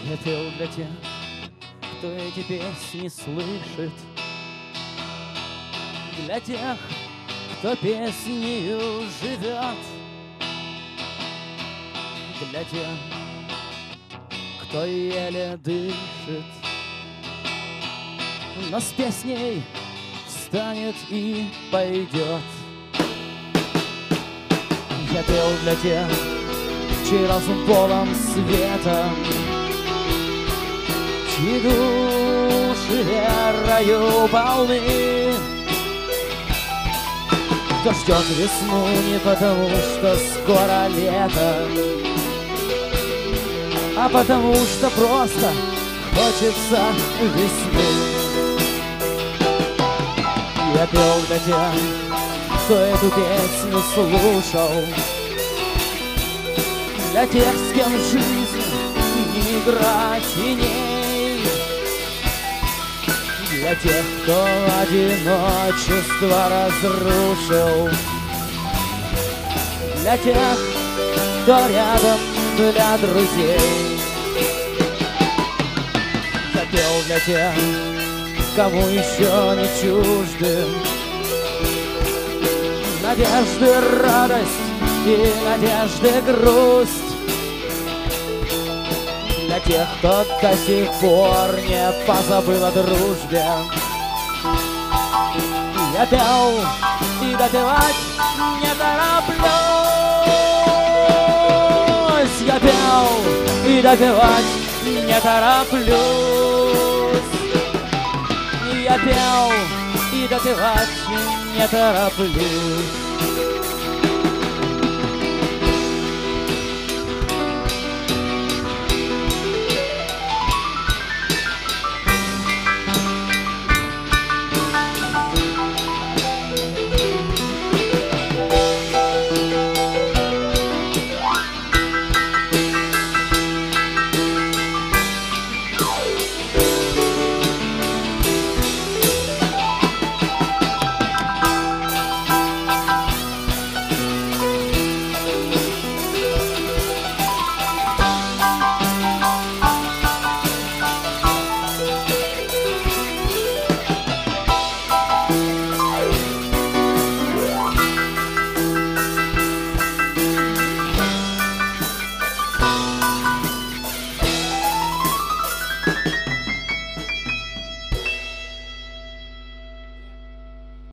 Я пел для тех, кто эти песни слышит, для тех, кто песнею живет, для тех, кто еле дышит, но с песней встанет и пойдет. Я пел для тех, чей разум полон света, чьи души верою полны, кто ждет весну не потому, что скоро лето, а потому что просто хочется весны. Я пел для тех, кто эту песню слушал, для тех, с кем жизнь не игра теней, для тех, кто одиночество разрушил, для тех, кто рядом, для друзей. Я пел для тех, кому еще не чужды надежды, радость и надежды, грусть, для тех, кто до сих пор не позабыл о дружбе. Я пел и допевать не тороплюсь. Я пел и допевать не тороплюсь. Я пел и допевать не тороплюсь.